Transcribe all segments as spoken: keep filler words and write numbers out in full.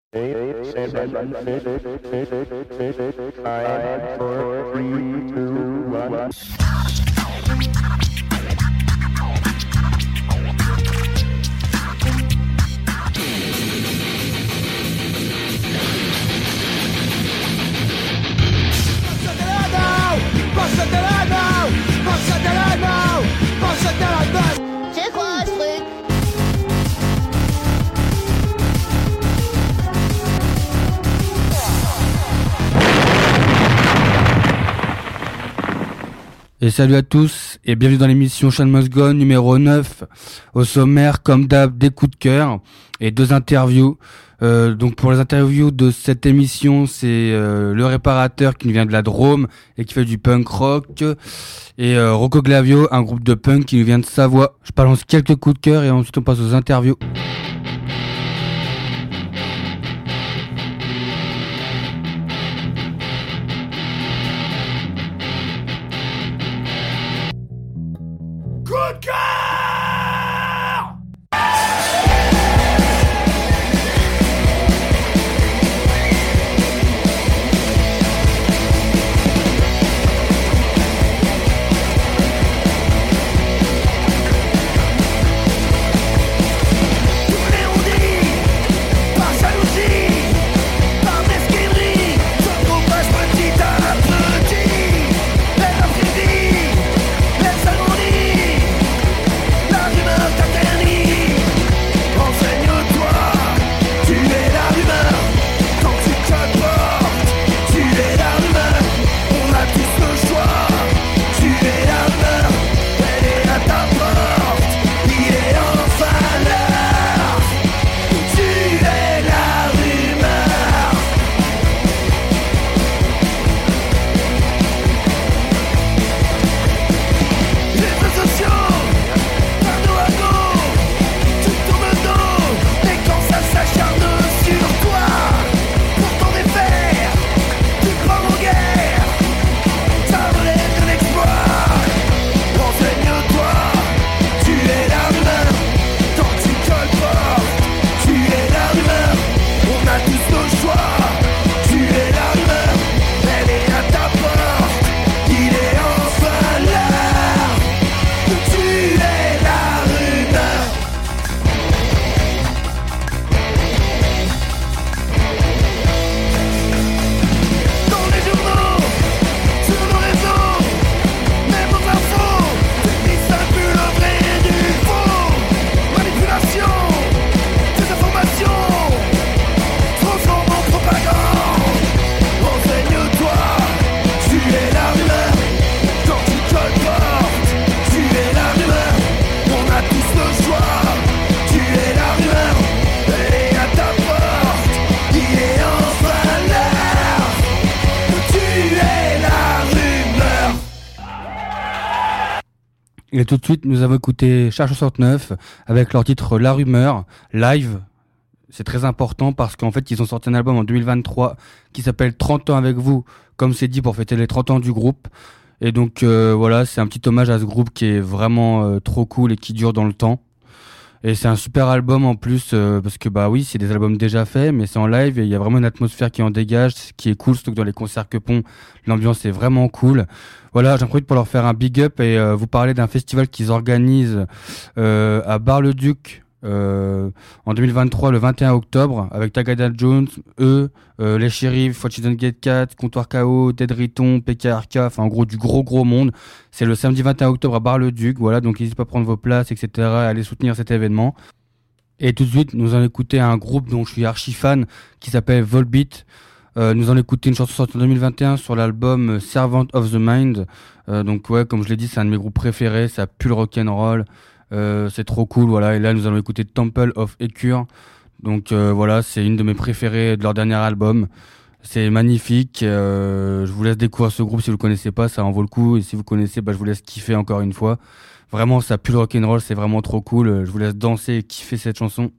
Eight, seven, six, five, four, three, two, one. C'est quoi ce truc? Et salut à tous et bienvenue dans l'émission Sean Must Go numéro neuf. Au sommaire, comme d'hab, des coups de cœur et deux interviews. Euh, donc pour les interviews de cette émission, c'est euh, le réparateur qui nous vient de la Drôme et qui fait du punk rock, et euh, Rocco Glavio, un groupe de punk qui nous vient de Savoie. Je balance quelques coups de cœur et ensuite on passe aux interviews. Et tout de suite, nous avons écouté Charge soixante-neuf avec leur titre La Rumeur, live. C'est très important parce qu'en fait, ils ont sorti un album en deux mille vingt-trois qui s'appelle trente ans avec vous, comme c'est dit, pour fêter les trente ans du groupe. Et donc, euh, voilà, c'est un petit hommage à ce groupe qui est vraiment euh, trop cool et qui dure dans le temps. Et c'est un super album en plus, euh, parce que bah oui, c'est des albums déjà faits, mais c'est en live et il y a vraiment une atmosphère qui en dégage, qui est cool, surtout que dans les concerts Quepont, l'ambiance est vraiment cool. Voilà, j'en profite pour leur faire un big up et euh, vous parler d'un festival qu'ils organisent euh, à Bar-le-Duc euh, en deux mille vingt-trois, le vingt et un octobre, avec Tagada Jones, eux, euh, les Shérifs, Fortune Gate quatre, Comptoir K O, Ted Riton, P K R K, enfin en gros du gros gros monde. C'est le samedi vingt et un octobre à Bar-le-Duc, voilà, donc n'hésitez pas à prendre vos places, et cetera, à aller soutenir cet événement. Et tout de suite, nous allons écouter un groupe dont je suis archi fan, qui s'appelle Volbeat. Euh, nous allons écouter une chanson sortie en deux mille vingt et un sur l'album Servant of the Mind. Euh, donc ouais, comme je l'ai dit, c'est un de mes groupes préférés, ça pue le rock'n'roll, euh, c'est trop cool, voilà. Et là, nous allons écouter Temple of Ecure. Donc euh, voilà, c'est une de mes préférées de leur dernier album. C'est magnifique. Euh, je vous laisse découvrir ce groupe si vous le connaissez pas, ça en vaut le coup. Et si vous connaissez, bah je vous laisse kiffer encore une fois. Vraiment, ça pue le rock'n'roll, c'est vraiment trop cool. Je vous laisse danser et kiffer cette chanson.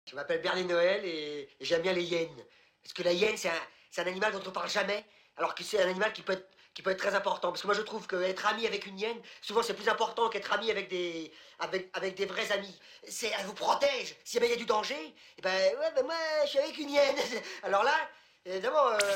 Je m'appelle Bernie Noël et, et j'aime bien les hyènes. Parce que la hyène, c'est un, c'est un animal dont on parle jamais, alors que c'est un animal qui peut être, qui peut être très important. Parce que moi, je trouve qu'être ami avec une hyène, souvent, c'est plus important qu'être ami avec des, avec, avec des vrais amis. C'est, elle vous protège. Si jamais il y a du danger, et ben, ouais, ben moi, je suis avec une hyène. Alors là, évidemment... Euh...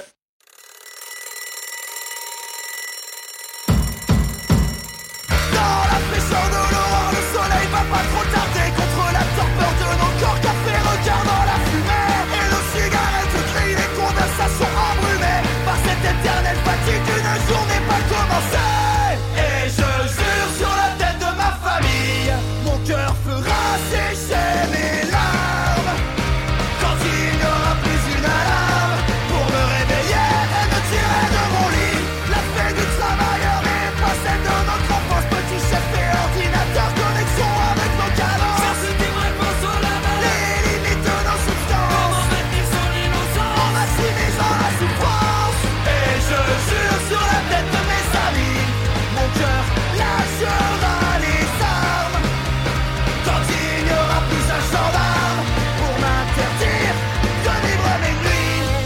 Dans la fraîcheur de l'aurore, le soleil va pas trop tarder contre la torpeur de nos corps, café, regard dans la fumée. Et nos cigarettes crient les conversations embrumées par cette éternelle fatigue d'une journée pas commencée. Et je jure sur la tête de ma famille, mon cœur fera sécher mes larmes quand il n'y aura plus une alarme pour me réveiller et me tirer de mon lit. La fête du travailleur n'est pas celle de notre enfance. Petit chef et ordinateur, connexion avec nos cadences. Cherche des réponses sur la balle, les limites de nos substances. Comment maintenir son innocence en maximisant la souffrance. Et je jure sur la tête de mes amis, mon cœur lâchera les armes quand il n'y aura plus un gendarme pour m'interdire de vivre mes nuits.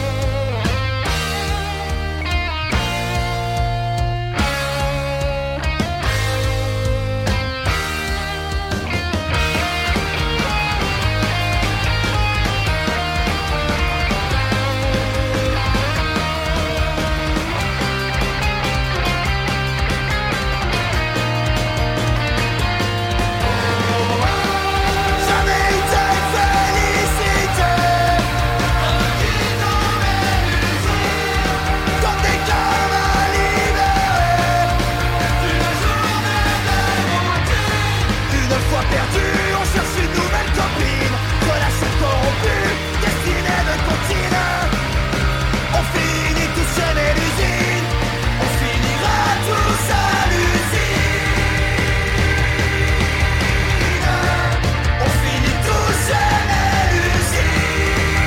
Jamais été félicité comme des cœurs à libérer. Une journée de une fois perdu, on cherche une nouvelle copine. Relation corrompue, destinée de continuer. On finit tous chez l'usine, on finira tous à l'usine. On finit tous chez l'usine.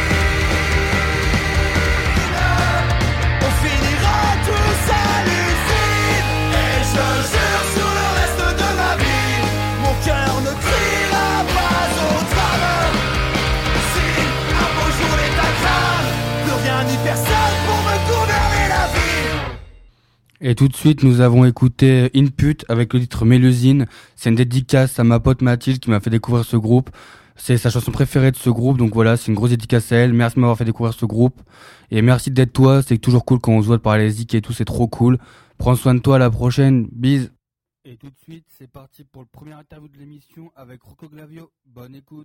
On finira tous à l'usine. Et je jure sur le reste de ma vie, mon cœur ne criera pas au drame. Si un beau jour l'état grave, plus rien ni personne pour me gouverner la vie. Et tout de suite, nous avons écouté Input avec le titre Mélusine. C'est une dédicace à ma pote Mathilde qui m'a fait découvrir ce groupe. C'est sa chanson préférée de ce groupe, donc voilà, c'est une grosse dédicace à elle. Merci de m'avoir fait découvrir ce groupe. Et merci d'être toi, c'est toujours cool quand on se voit de parler les zik et tout, c'est trop cool. Prends soin de toi, à la prochaine, bise. Et tout de suite, c'est parti pour le premier interview de l'émission avec Rocco Glavio. Bonne écoute.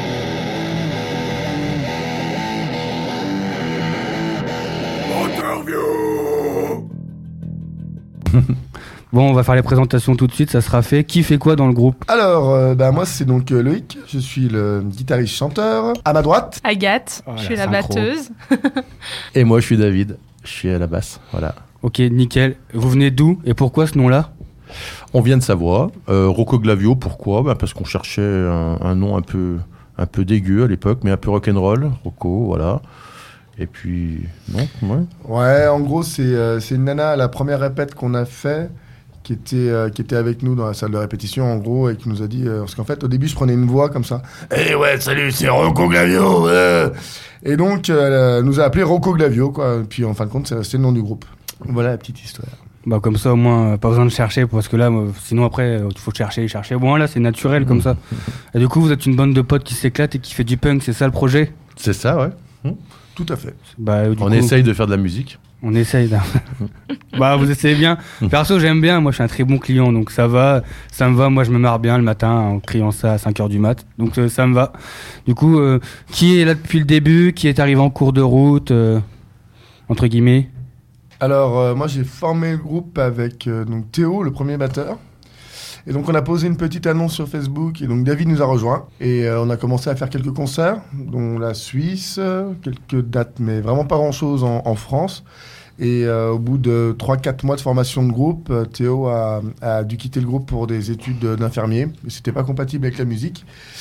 Bon, on va faire les présentations tout de suite, ça sera fait. Qui fait quoi dans le groupe? Alors, euh, bah, moi, c'est donc euh, Loïc, je suis le guitariste-chanteur. À ma droite, Agathe, Oh, je la suis la synchro. batteuse. Et moi, je suis David. Je suis à la basse. Voilà. Ok, nickel. Vous venez d'où et pourquoi ce nom-là? On vient de Savoie. Euh, Rocco Glavio, pourquoi? Ben, parce qu'on cherchait un, un nom un peu, un peu dégueu à l'époque, mais un peu rock'n'roll. Rocco, voilà. Et puis, non, ouais. ouais, en gros, c'est euh, c'est une nana à la première répète qu'on a fait, qui était, euh, qui était avec nous dans la salle de répétition, en gros, et qui nous a dit... euh, parce qu'en fait, au début, je prenais une voix comme ça. « Eh ouais, salut, c'est Rocco Glavio ouais. !» Et donc, euh, elle nous a appelé Rocco Glavio, quoi. Et puis, en fin de compte, c'est c'est le nom du groupe. Voilà la petite histoire. Bah comme ça au moins euh, pas besoin de chercher parce que là euh, sinon après il faut chercher chercher. Bon là c'est naturel comme ça. Et du coup vous êtes une bande de potes qui s'éclate et qui fait du punk, c'est ça le projet? C'est ça, ouais. Hum. Tout à fait. Bah du On coup, essaye de faire de la musique. On essaye. d'un- Bah vous essayez bien. Perso j'aime bien, moi je suis un très bon client donc ça va, ça me va. Moi je me marre bien le matin en criant ça à cinq heures du mat. Donc euh, ça me va. Du coup euh, qui est là depuis le début, qui est arrivé en cours de route euh, entre guillemets? Alors, euh, moi, j'ai formé le groupe avec euh, donc Théo, le premier batteur. Et donc, on a posé une petite annonce sur Facebook. Et donc, David nous a rejoints. Et euh, on a commencé à faire quelques concerts, dont la Suisse, euh, quelques dates, mais vraiment pas grand-chose en, en France. Et euh, au bout de trois quatre mois de formation de groupe, euh, Théo a, a dû quitter le groupe pour des études d'infirmier. Mais c'était pas compatible avec la musique.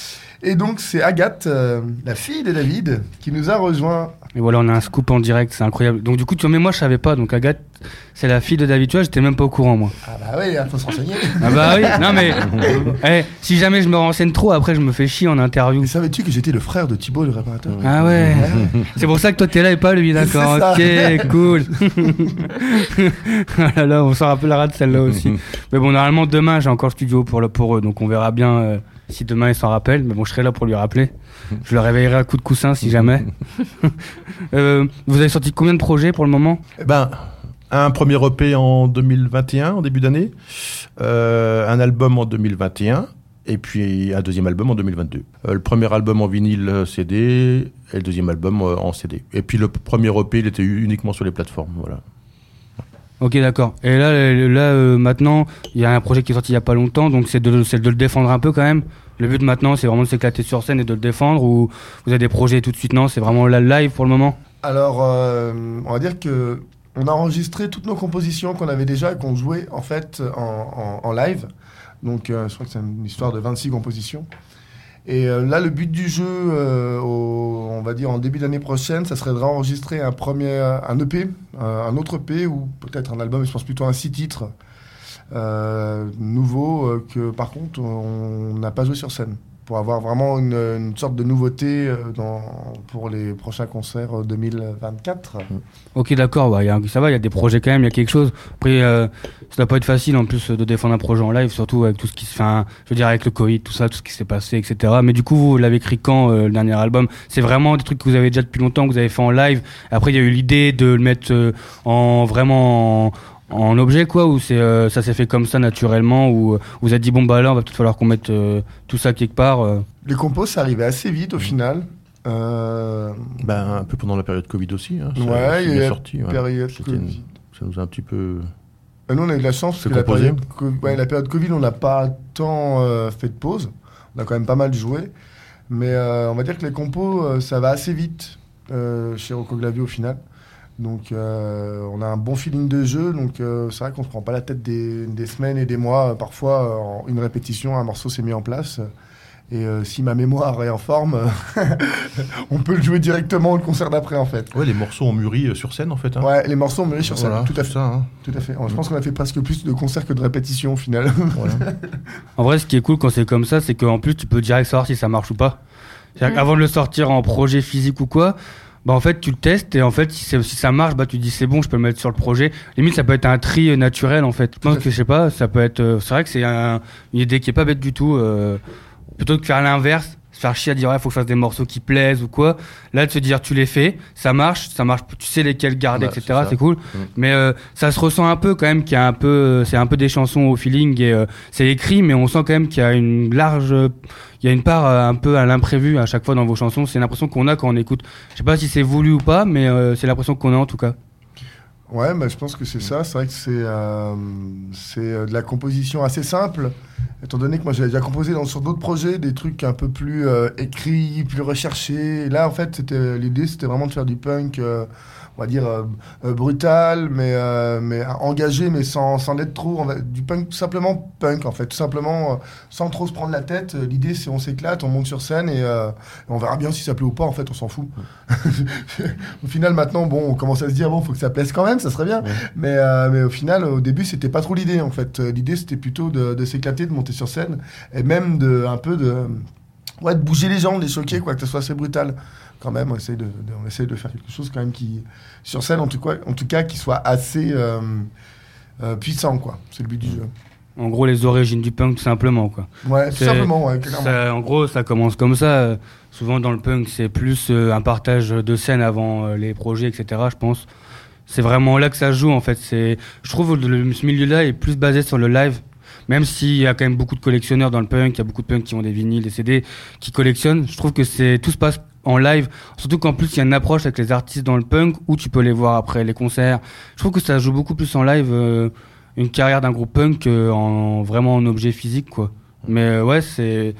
Et donc, c'est Agathe, euh, la fille de David, qui nous a rejoint. Et voilà, on a un scoop en direct, c'est incroyable. Donc du coup, tu vois, mais moi je savais pas, donc Agathe, c'est la fille de David, tu vois, j'étais même pas au courant moi. Ah bah oui, il faut se renseigner. Ah bah oui, non mais, eh, si jamais je me renseigne trop, après je me fais chier en interview. Mais savais-tu que j'étais le frère de Thibaut, le réparateur? Ah ouais, c'est pour ça que toi t'es là et pas lui, d'accord, ok, cool. Oh là là, on s'en rappellera de celle-là aussi. Mais bon, normalement demain j'ai encore le studio pour, le, pour eux, donc on verra bien euh, si demain ils s'en rappellent, mais bon je serai là pour lui rappeler. Je le réveillerai à coup de coussin si jamais. euh, vous avez sorti combien de projets pour le moment? Eh ben, un premier E P en deux mille vingt et un, en début d'année, euh, un album en deux mille vingt et un, et puis un deuxième album en deux mille vingt-deux. Euh, le premier album en vinyle euh, C D, et le deuxième album euh, en C D. Et puis le premier E P, il était uniquement sur les plateformes, voilà. Ok, d'accord. Et là, là euh, maintenant, il y a un projet qui est sorti il y a pas longtemps, donc c'est de, c'est de le défendre un peu quand même. Le but maintenant, c'est vraiment de s'éclater sur scène et de le défendre, ou vous avez des projets tout de suite? Non, c'est vraiment la live pour le moment? Alors, euh, on va dire que on a enregistré toutes nos compositions qu'on avait déjà et qu'on jouait en fait en, en, en live. Donc, euh, je crois que c'est une histoire de vingt-six compositions. Et euh, là, le but du jeu, euh, au, on va dire en début d'année prochaine, ça serait de réenregistrer un premier, un E P, euh, un autre E P ou peut-être un album, je pense plutôt un six titres euh, nouveau euh, que par contre on n'a pas joué sur scène, pour avoir vraiment une, une sorte de nouveauté euh, dans, pour les prochains concerts deux mille vingt-quatre. Ok, d'accord, bah, y a, ça va, il y a des projets quand même, il y a quelque chose. Après, euh, ça doit pas être facile en plus de défendre un projet en live, surtout avec tout ce qui se fait, enfin, je veux dire avec le Covid, tout ça, tout ce qui s'est passé, et cetera. Mais du coup, vous l'avez écrit quand, euh, le dernier album? C'est vraiment des trucs que vous avez déjà depuis longtemps, que vous avez fait en live. Après, il y a eu l'idée de le mettre euh, en vraiment... En, en objet quoi, ou c'est euh, ça s'est fait comme ça naturellement, ou euh, vous avez dit bon bah là on va peut-être falloir qu'on mette euh, tout ça quelque part euh. Les compos ça arrivait assez vite au final. Euh... Ben, un peu pendant la période Covid aussi. Hein, ça, ouais, il y a sorti, ouais. période Covid. Une... Ça nous a un petit peu... Nous on a eu de la chance parce que la période, ouais, la période Covid on n'a pas tant euh, fait de pause. On a quand même pas mal joué. Mais euh, on va dire que les compos euh, ça va assez vite euh, chez Rocco Glavio au final. Donc euh, on a un bon feeling de jeu, donc euh, c'est vrai qu'on se prend pas la tête des, des semaines et des mois. Euh, parfois, euh, en une répétition, un morceau s'est mis en place. Et euh, si ma mémoire est en forme, on peut le jouer directement au concert d'après en fait. Ouais, les morceaux ont mûri euh, sur scène en fait. Hein. Ouais, les morceaux ont mûri sur scène, voilà, tout à fait. Ça, hein. Tout à fait. Je pense qu'on a fait presque plus de concerts que de répétitions au final. Voilà. En vrai, ce qui est cool quand c'est comme ça, c'est qu'en plus tu peux direct savoir si ça marche ou pas. C'est-à-dire qu'avant de le sortir en projet physique ou quoi, bah en fait tu le testes et en fait si, si ça marche, bah tu te dis c'est bon, je peux le mettre sur le projet. Limite ça peut être un tri naturel en fait. Je pense que je sais pas, ça peut être euh, c'est vrai que c'est un, une idée qui est pas bête du tout, euh, plutôt que de faire l'inverse, se faire chier à dire ouais faut que je fasse des morceaux qui plaisent ou quoi. Là de se dire tu les fais, ça marche, ça marche, tu sais lesquels garder, bah, et cetera. C'est, c'est cool. Mmh. Mais euh, ça se ressent un peu quand même qu'il y a un peu, c'est un peu des chansons au feeling et euh, c'est écrit, mais on sent quand même qu'il y a une large, il y a une part euh, un peu à l'imprévu à chaque fois dans vos chansons. C'est l'impression qu'on a quand on écoute. Je sais pas si c'est voulu ou pas, mais euh, c'est l'impression qu'on a en tout cas. Ouais, bah, je pense que c'est ça. C'est vrai que c'est, euh, c'est euh, de la composition assez simple, étant donné que moi j'avais déjà composé dans, sur d'autres projets des trucs un peu plus euh, écrits, plus recherchés. Et là, en fait, c'était, l'idée c'était vraiment de faire du punk, euh, on va dire euh, euh, brutal, mais, euh, mais engagé, mais sans, sans l'être trop. On va, du punk, tout simplement punk, en fait. Tout simplement, euh, sans trop se prendre la tête. L'idée, c'est on s'éclate, on monte sur scène et, euh, et on verra bien si ça plaît ou pas. En fait, on s'en fout. Au final, maintenant, bon, on commence à se dire, bon, faut que ça plaise quand même, ça serait bien. Ouais. Mais, euh, mais au final, au début, c'était pas trop l'idée, en fait. L'idée, c'était plutôt de, de s'éclater, de monter sur scène et même de, un peu de, ouais, de bouger les gens, de les choquer, quoi, que ça soit assez brutal. Quand même, on essaye de, de, on essaye de faire quelque chose quand même qui, sur scène, en tout cas, en tout cas qui soit assez euh, euh, puissant, quoi. C'est le but du jeu. En gros, les origines du punk, tout simplement, quoi. Ouais, tout simplement, ouais, clairement. Ça, en gros, ça commence comme ça. Euh, souvent, dans le punk, c'est plus euh, un partage de scène avant euh, les projets, et cetera, je pense. C'est vraiment là que ça se joue, en fait. C'est, je trouve que le, ce milieu-là est plus basé sur le live. Même s'il y a quand même beaucoup de collectionneurs dans le punk, il y a beaucoup de punks qui ont des vinyles, des C D, qui collectionnent. Je trouve que c'est, tout se passe en live, surtout qu'en plus il y a une approche avec les artistes dans le punk où tu peux les voir après les concerts. Je trouve que ça joue beaucoup plus en live euh, une carrière d'un groupe punk qu'en vraiment en objet physique, quoi. Mais euh, ouais, c'est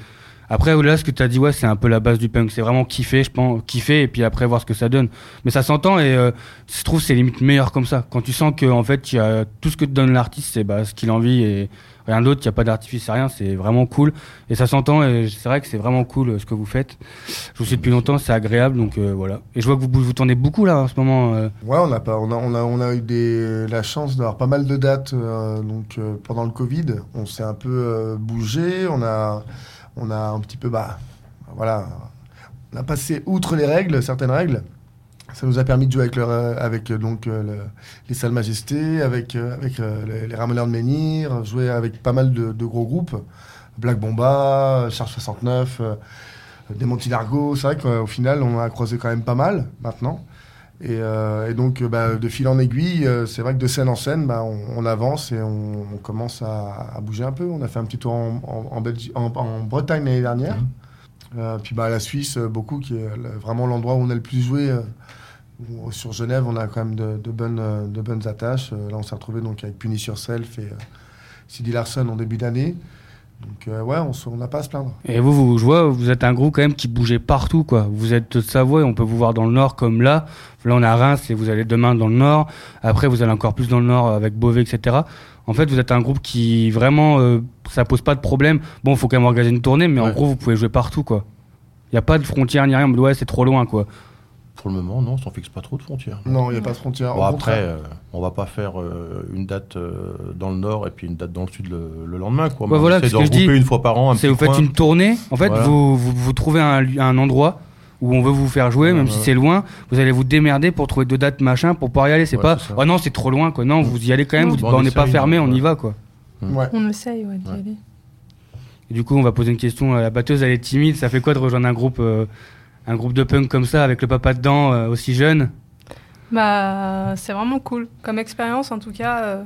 Après, là, ce que tu as dit, ouais, c'est un peu la base du punk. C'est vraiment kiffer, je pense, kiffer et puis après voir ce que ça donne. Mais ça s'entend et euh, je trouve que c'est limite meilleur comme ça. Quand tu sens que en fait, y a tout ce que te donne l'artiste, c'est bah, ce qu'il a envie et rien d'autre. Il n'y a pas d'artifice, rien. C'est vraiment cool et ça s'entend. Et c'est vrai que c'est vraiment cool euh, ce que vous faites. Je vous suis depuis longtemps, c'est agréable. Donc euh, voilà. Et je vois que vous vous tournez beaucoup là en ce moment. Euh. Ouais, on a pas, on a, on a, on a eu des, la chance d'avoir pas mal de dates. Euh, donc euh, pendant le Covid, on s'est un peu euh, bougé. On a On a un petit peu, bah, voilà, on a passé outre les règles, certaines règles. Ça nous a permis de jouer avec, le, avec donc, le, les Salles Majestés, avec, avec les, les Ramoneurs de Menhir, jouer avec pas mal de, de gros groupes. Black Bomba, Charge soixante-neuf, euh, des Monty Largo. C'est vrai qu'au final, on a croisé quand même pas mal maintenant. Et, euh, et donc, bah, de fil en aiguille, euh, c'est vrai que de scène en scène, bah, on, on avance et on, on commence à, à bouger un peu. On a fait un petit tour en, en, en, Belgi- en, en Bretagne l'année dernière. Mmh. Euh, puis bah, la Suisse, beaucoup, qui est vraiment l'endroit où on a le plus joué. Euh, où, sur Genève, on a quand même de, de, bonnes, de bonnes attaches. Euh, là, on s'est retrouvé donc, avec Punish Yourself et euh, Sidi Larson en début d'année. Donc euh, ouais, on n'a pas à se plaindre. Et vous, vous, je vois, vous êtes un groupe quand même qui bougez partout, quoi. Vous êtes de Savoie et on peut vous voir dans le Nord comme là. Là, on est à Reims et vous allez demain dans le Nord. Après, vous allez encore plus dans le Nord avec Beauvais, et cetera. En fait, vous êtes un groupe qui vraiment, euh, ça pose pas de problème. Bon, il faut quand même organiser une tournée, mais ouais. En gros, vous pouvez jouer partout, quoi. Il y a pas de frontières ni rien. Ouais, c'est trop loin, quoi. Pour le moment, non, on s'en fixe pas trop de frontières. Non, il n'y a pas de frontières. Bon, après, euh, on va pas faire euh, une date euh, dans le nord et puis une date dans le sud le, le lendemain, quoi. Ouais, voilà, on essaie de regrouper dis, une fois par an. Un c'est petit vous faites coin. une tournée. En fait, voilà. vous, vous, vous trouvez un, un endroit où on veut vous faire jouer, ouais, même ouais. si c'est loin. Vous allez vous démerder pour trouver deux dates, machin, pour pouvoir y aller. C'est ouais, pas, c'est oh non, c'est trop loin, quoi. Non, vous y allez quand même. Non, vous dites, bah, on n'est pas fermé, on y va, quoi. Ouais. On essaye, ouais, d'y ouais. aller. Et du coup, on va poser une question. La batteuse, elle est timide. Ça fait quoi de rejoindre un groupe, euh, un groupe de punk comme ça, avec le papa dedans, euh, aussi jeune? Bah, c'est vraiment cool. Comme expérience, en tout cas. Euh,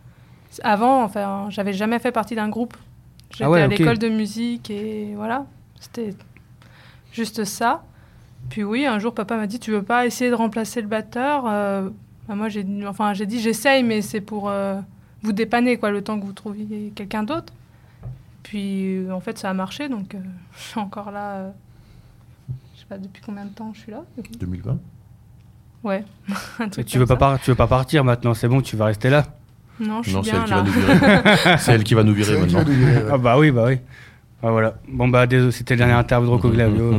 avant, enfin, j'avais jamais fait partie d'un groupe. J'étais ah ouais, à okay. l'école de musique et voilà. C'était juste ça. Puis oui, un jour, papa m'a dit, tu veux pas essayer de remplacer le batteur? euh, bah, Moi, j'ai, enfin, j'ai dit, j'essaye, mais c'est pour euh, vous dépanner, quoi, le temps que vous trouviez quelqu'un d'autre. Puis, euh, en fait, ça a marché, donc euh, je suis encore là. Euh, je sais pas depuis combien de temps je suis là. deux mille vingt Ouais. Un truc tu veux pas par- tu veux pas partir maintenant, c'est bon, tu vas rester là. Non, je suis non, bien c'est là. C'est elle qui va nous virer maintenant. Nous virer, ouais. Ah bah oui, bah oui. Ah, voilà. Bon bah désolé, c'était la dernière interview de Rocco Glavio.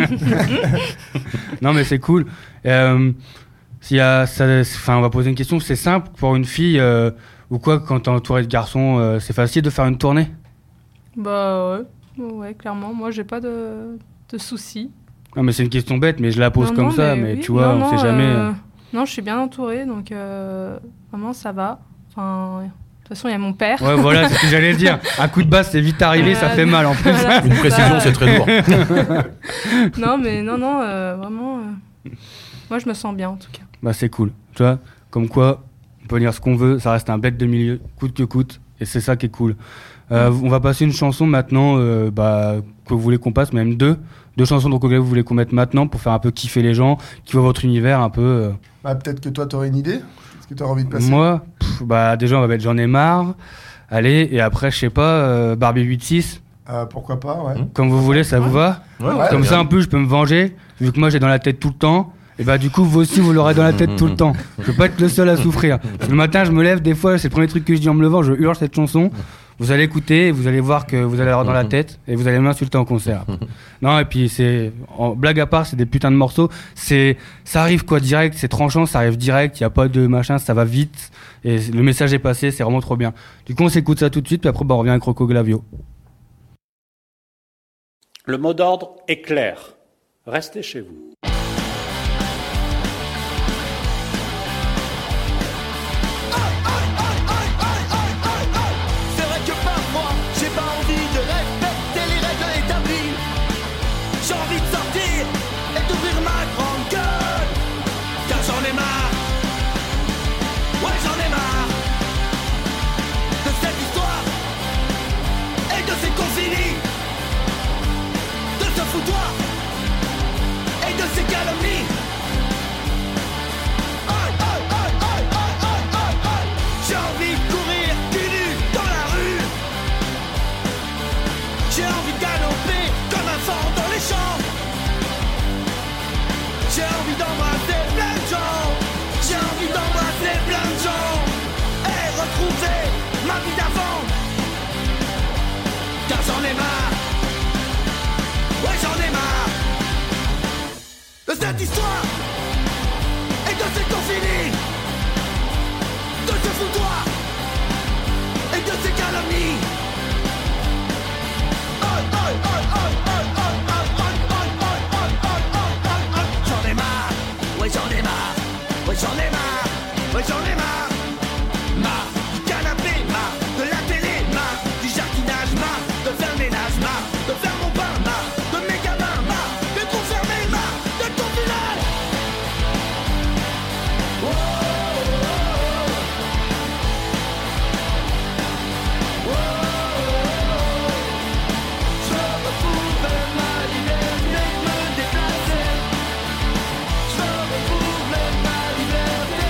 Non mais c'est cool. Euh, s'il y a, ça, enfin on va poser une question. C'est simple pour une fille euh, ou quoi quand t'es entouré de garçons, euh, c'est facile de faire une tournée? Bah ouais, ouais clairement. Moi j'ai pas de, de soucis. Non mais c'est une question bête, mais je la pose non, comme non, ça, mais, mais oui. tu vois, non, on non, sait jamais. Euh, non, je suis bien entourée, donc euh, vraiment ça va. Enfin, de toute façon, il y a mon père. Ouais, voilà, c'est ce que j'allais dire. Un coup de basse, c'est vite arrivé, ça fait mal en plus. Voilà, une précision, ça. C'est très lourd. Non, mais non, non, euh, vraiment, euh, moi je me sens bien en tout cas. Bah c'est cool, tu vois, comme quoi, on peut dire ce qu'on veut, ça reste un bête de milieu, coûte que coûte, et c'est ça qui est cool. Euh, on va passer une chanson maintenant, euh, bah, que vous voulez qu'on passe, même deux. Deux chansons de Rocco Glavio que vous voulez qu'on mette maintenant pour faire un peu kiffer les gens, qui voient votre univers un peu. Euh... Bah, peut-être que toi, t'aurais une idée? Est-ce que t'aurais envie de passer? Moi, pff, bah, déjà, on va mettre J'en ai marre. Allez, et après, je sais pas, euh, Barbie huit six. Euh, pourquoi pas, ouais. Comme vous voulez, ça ouais. vous va? Ouais, ouais, Comme bien. ça, un peu, je peux me venger, vu que moi, j'ai dans la tête tout le temps. Et bah, du coup, vous aussi, vous l'aurez dans la tête tout le temps. Je veux pas être le seul à souffrir. Le matin, je me lève, des fois, c'est le premier truc que je dis en me levant, je hurle cette chanson. Vous allez écouter, et vous allez voir que vous allez l'avoir dans la tête, et vous allez m'insulter en concert. Non, et puis c'est, en blague à part, c'est des putains de morceaux. C'est, ça arrive quoi, direct, c'est tranchant, ça arrive direct, il y a pas de machin, ça va vite, et le message est passé, c'est vraiment trop bien. Du coup, on s'écoute ça tout de suite, puis après, bah, on revient avec Rocco Glavio. Le mot d'ordre est clair. Restez chez vous. J'ai envie de sortir et d'ouvrir ma grande gueule, car j'en ai marre, ouais j'en ai marre, de cette histoire et de ces consignes, de ce foutoir et de ces calomnies. Aïe, aïe, aïe, aïe, aïe, aïe, aïe, aïe. J'ai envie de courir cul nu dans la rue, j'ai envie de galoper. éléphants dans les champs. J'ai envie d'embrasser plein de gens. J'ai envie d'embrasser plein de gens. Et retrouver ma vie d'avant. Car j'en ai marre. Ouais, j'en ai marre de cette histoire et de ces confinis, de ce foutoir et de ces calomnies. Oh, oh, oh, oh, oh, oh, oh, oh, oh, oh, oh, oh, oh, oh. J'en ai marre, ouais j'en ai marre, ouais j'en ai marre, ouais j'en ai marre. Marre du canapé, marre de la télé, marre du jardinage, marre de faire le ménage, marre de faire mon pain, marre de mes gamins, marre de confermer, marre de confiner. Oh, oh, oh, oh, oh. Je retrouve ma liberté de me déplacer. Je retrouve ma liberté.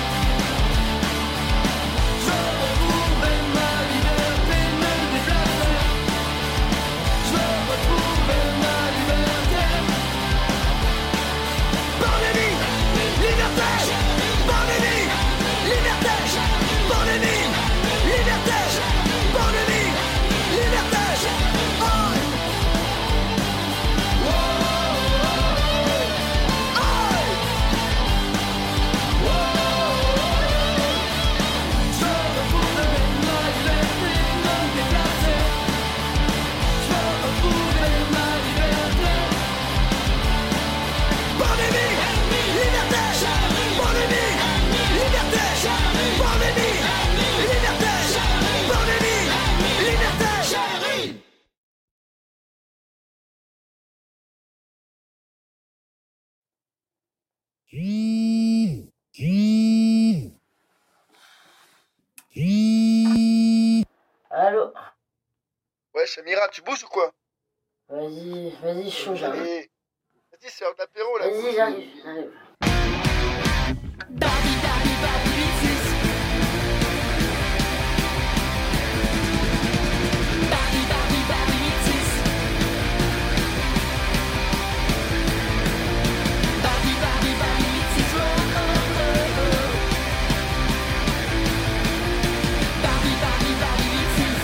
Je retrouve ma liberté de me déplacer. Je retrouve ma liberté. Pandémie, liberté. Pandémie, liberté. Pandémie, liberté. Pandémie, liberté. Oh. Oh. Oh. Oh. Je retrouve ma liberté de me déplacer. Je retrouve ma liberté. Pandémie, liberté. Pandémie, liberté. Pandémie, liberté. Pandémie, liberté. Allô? Ouais, Chamira, tu bouges ou quoi? Vas-y, vas-y, chaud, j'arrive. Allez. Vas-y, c'est l'heure de l'apéro là. Vas-y, j'arrive, j'arrive. Barbie, Barbie, Barbie, huit six. Barbie, Barbie, Barbie, huit six. Barbie, Barbie, Barbie, huit six. Oh, oh, oh, oh. Barbie, Barbie, Barbie, huit six.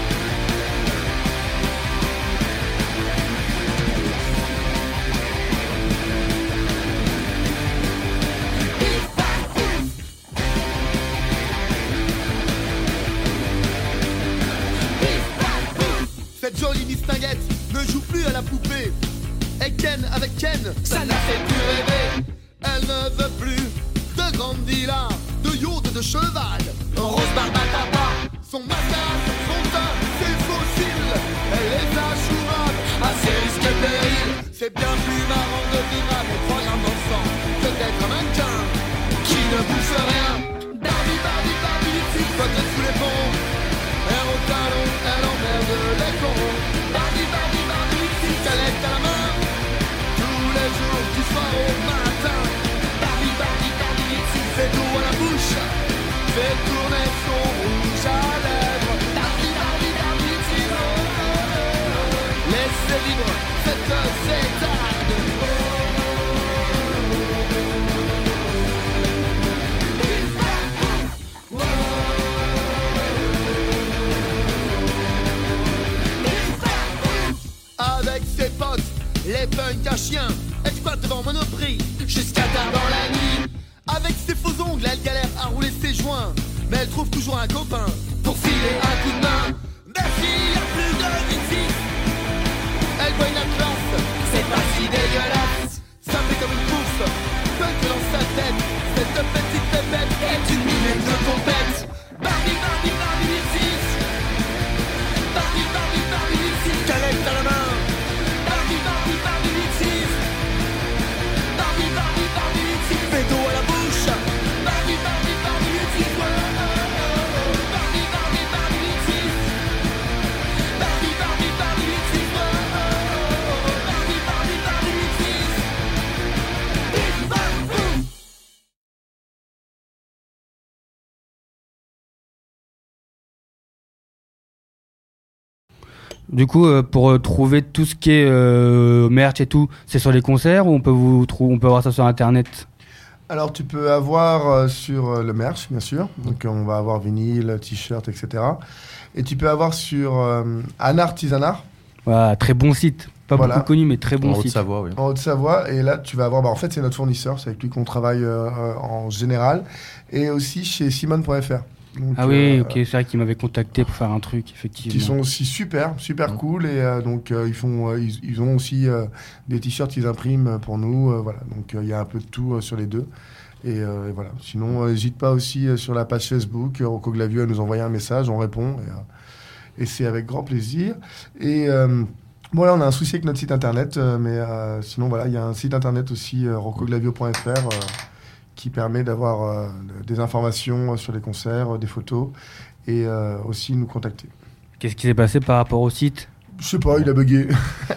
Cette jolie distinguette ne joue plus à la poupée. Et Ken avec Ken, ça ne la fait plus rêver. Elle ne veut plus de grandes villas, de yachts, de cheval, rose barbe à tabac. Son mascara, son teint, ses fossiles, elle les a chourables à ses risques et périls. C'est bien plus marrant de vivre avec trois grammes d'enfant que d'être un mannequin qui ne bouffe rien. Barbie, Barbie, Barbie, flotte sous les ponts. Elle au talon, elle emmerde les cons. Barbie, Barbie, Barbie, calette à la main. Tous les jours, du soir au matin. Barbie, Barbie, Barbie, fait tout à la bouche. Fait tourner son rouge à lèvres. Barbie, Barbie, Barbie, oh, oh, oh. Laissez libre cette zétarde. Oh, oh, oh, oh. Avec ses potes, les punks à chiens exploitent devant Monoprix jusqu'à tard dans la nuit. Avec ses faux ongles, elle galère à rouler ses joints, mais elle trouve toujours un copain pour filer un coup de main. Merci, y'a plus de huit. Elle voit une classe, c'est pas si dégueulasse. Ça fait comme une pouffe, punk dans sa tête. Cette petite bête est une minette de compète. Barbie, Barbie, Barbie, huit six. Barbie, Barbie, Barbie, huit six. Calette à la main. Barbie, Barbie, Barbie, huit six. Barbie, Barbie, Barbie, huit six. Pédo à la bouche. Barbie, Barbie, Barbie, huit six. Oh, oh, oh, oh. Barbie, Barbie, Barbie, huit six. Du coup, euh, pour euh, trouver tout ce qui est euh, merch et tout, c'est sur les concerts ou on peut, vous trou- on peut avoir ça sur Internet? Alors, tu peux avoir euh, sur euh, le merch, bien sûr. Donc, euh, on va avoir vinyle, t-shirt, et cetera. Et tu peux avoir sur euh, Anar Artisanat. Voilà, très bon site. Pas Voilà. beaucoup connu, mais très bon En site. Haute-Savoie, oui. En Haute-Savoie. Et là, tu vas avoir... Bah, en fait, c'est notre fournisseur. C'est avec lui qu'on travaille euh, euh, en général. Et aussi chez Simone point F R. Donc, Ah oui, euh, ok, c'est vrai qu'ils m'avaient contacté pour faire un truc, effectivement. qui sont aussi super, super Mmh. cool. Et euh, donc, euh, ils, font, euh, ils, ils ont aussi euh, des t-shirts qu'ils impriment pour nous. euh, voilà. Donc, il y a un peu de tout euh, sur les deux. Et, euh, et voilà. Sinon, n'hésite pas aussi euh, sur la page Facebook, euh, Rocco Glavio, à nous envoyer un message, on répond. Et, euh, et c'est avec grand plaisir. Et euh, bon, là, on a un souci avec notre site internet. euh, mais euh, sinon, voilà, il y a un site internet aussi, euh, rocco glavio point f r, euh, qui permet d'avoir euh, des informations sur les concerts, euh, des photos, et euh, aussi nous contacter. Qu'est-ce qui s'est passé par rapport au site? Je sais pas, il a bugué.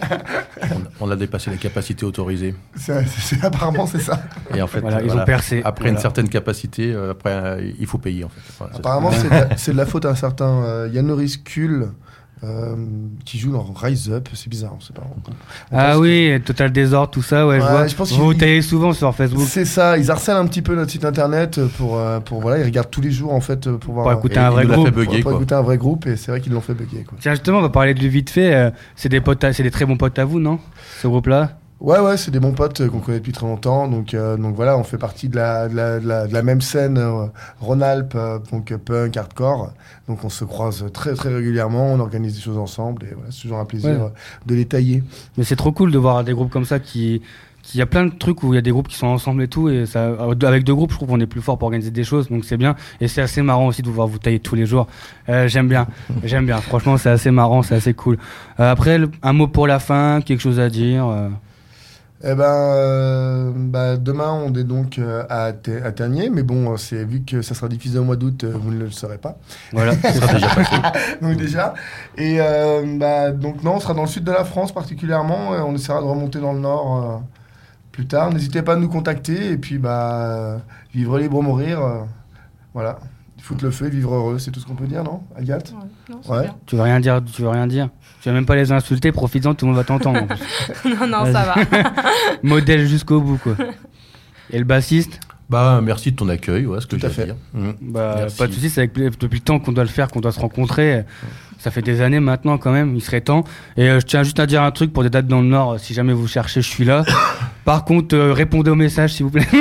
On, on a dépassé les capacités autorisées. c'est, c'est, apparemment, c'est ça. Et en fait, Voilà, euh, ils voilà, ont percé. après Voilà. une certaine capacité, euh, après, euh, il faut payer en fait. Voilà, c'est Apparemment, c'est de, la, c'est de la faute à un certain euh, Yanoris Kuhl, euh, qui joue dans Rise Up. C'est bizarre, on sait pas. On- on Ah pense oui, Total Désordre, tout ça, ouais, je Ouais, vois. je pense Vous qu'il- taillez souvent sur que Facebook c'est ça. Ils harcèlent un petit peu notre site internet pour, euh, pour voilà, ils regardent tous les jours en fait pour voir. pour écouter Et un il vrai nous l'a groupe. fait pour, bugger, pour quoi. écouter un vrai groupe, et c'est vrai qu'ils l'ont fait bugger, quoi. Tiens, justement, on va parler de lui vite fait. euh, c'est des potes, à- c'est des très bons potes à vous, non? Ce groupe-là? Ouais, ouais, c'est des bons potes euh, qu'on connaît depuis très longtemps. Donc, euh, donc voilà, on fait partie de la, de la, de la, de la même scène euh, Rhône-Alpes, euh, donc euh, punk, hardcore. Donc on se croise très très régulièrement, on organise des choses ensemble, et voilà, c'est toujours un plaisir Ouais. euh, de les tailler. Mais c'est trop cool de voir des groupes comme ça qui. qui- Il y a plein de trucs où il y a des groupes qui sont ensemble et tout, et ça, avec deux groupes, je trouve qu'on est plus fort pour organiser des choses, donc c'est bien. Et c'est assez marrant aussi de vous voir vous tailler tous les jours. Euh, j'aime bien, j'aime bien. Franchement, c'est assez marrant, c'est assez cool. Euh, après, le- un mot pour la fin, quelque chose à dire. euh. Eh ben, euh, bah, demain on est donc euh, à, Te- à Ternier, mais bon, c'est vu que ça sera diffusé au mois d'août, euh, vous ne le saurez pas. Voilà. Ça sera déjà passé. Donc déjà, et euh, bah, donc non, on sera dans le sud de la France particulièrement, et on essaiera de remonter dans le nord euh, plus tard. N'hésitez pas à nous contacter, et puis bah, euh, vivre libre ou mourir, euh, voilà. Foutre le feu, vivre heureux, c'est tout ce qu'on peut dire, non, Agathe? Ouais, non, c'est Ouais. bien. Tu veux rien dire, tu veux rien dire. Tu vas même pas les insulter, profites-en, tout le monde va t'entendre. en plus. non, non, ça va. Modèle jusqu'au bout, quoi. Et le bassiste? Bah, merci de ton accueil, ouais, ce que Tout à j'ai fait. à dire. Mmh. Bah, Merci. pas de soucis, c'est avec, depuis le temps qu'on doit le faire, qu'on doit se rencontrer. Ça fait des années maintenant, quand même, il serait temps. Et euh, je tiens juste à dire un truc pour des dates dans le Nord, euh, si jamais vous cherchez, je suis là. Par contre, euh, répondez aux messages, s'il vous plaît.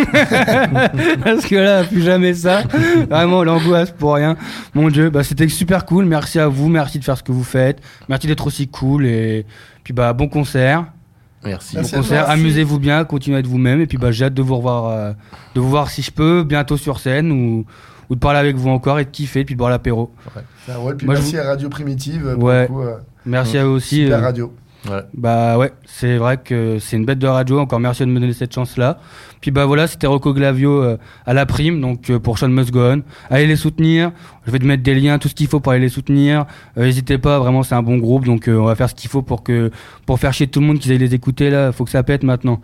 Parce que là, plus jamais ça. Vraiment, l'angoisse pour rien. Mon Dieu, bah, c'était super cool. Merci à vous, merci de faire ce que vous faites. Merci d'être aussi cool. Et puis, bah, bon concert. Merci. Merci Bon à concert, toi. amusez-vous bien, continuez à être vous-même, et puis bah, j'ai hâte de vous revoir, euh, de vous voir si je peux, bientôt sur scène, ou, ou de parler avec vous encore, et de kiffer, puis de boire l'apéro. Ah ouais, puis Moi, je merci vous- à Radio Primitive, euh, pour Ouais. le coup, euh, Merci à eux aussi. super euh, radio. Ouais. Bah ouais, c'est vrai que c'est une bête de radio, encore merci de me donner cette chance-là. Puis bah voilà, c'était Rocco Glavio euh, à la prime, donc euh, pour Sean Must Go On. Allez les soutenir, je vais te mettre des liens, tout ce qu'il faut pour aller les soutenir. Euh, N'hésitez pas, vraiment c'est un bon groupe, donc euh, on va faire ce qu'il faut pour que pour faire chier tout le monde qu'ils aillent les écouter là, faut que ça pète maintenant.